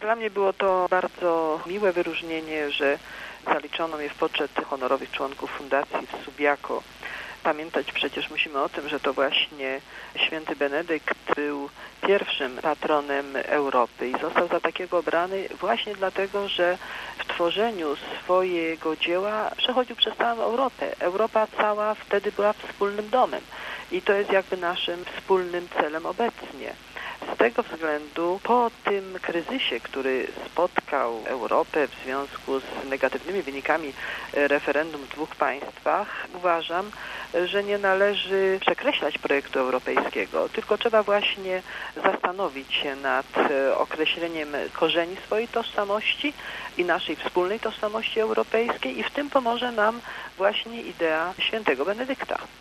Dla mnie było to bardzo miłe wyróżnienie, że zaliczono mnie w poczet honorowych członków fundacji w Subiaco. Pamiętać przecież musimy o tym, że to właśnie święty Benedykt był pierwszym patronem Europy i został za takiego obrany właśnie dlatego, że w tworzeniu swojego dzieła przechodził przez całą Europę. Europa cała wtedy była wspólnym domem i to jest jakby naszym wspólnym celem obecnie. Z tego względu po tym kryzysie, który spotkał Europę w związku z negatywnymi wynikami referendum w dwóch państwach, uważam, że nie należy przekreślać projektu europejskiego, tylko trzeba właśnie zastanowić się nad określeniem korzeni swojej tożsamości i naszej wspólnej tożsamości europejskiej i w tym pomoże nam właśnie idea świętego Benedykta.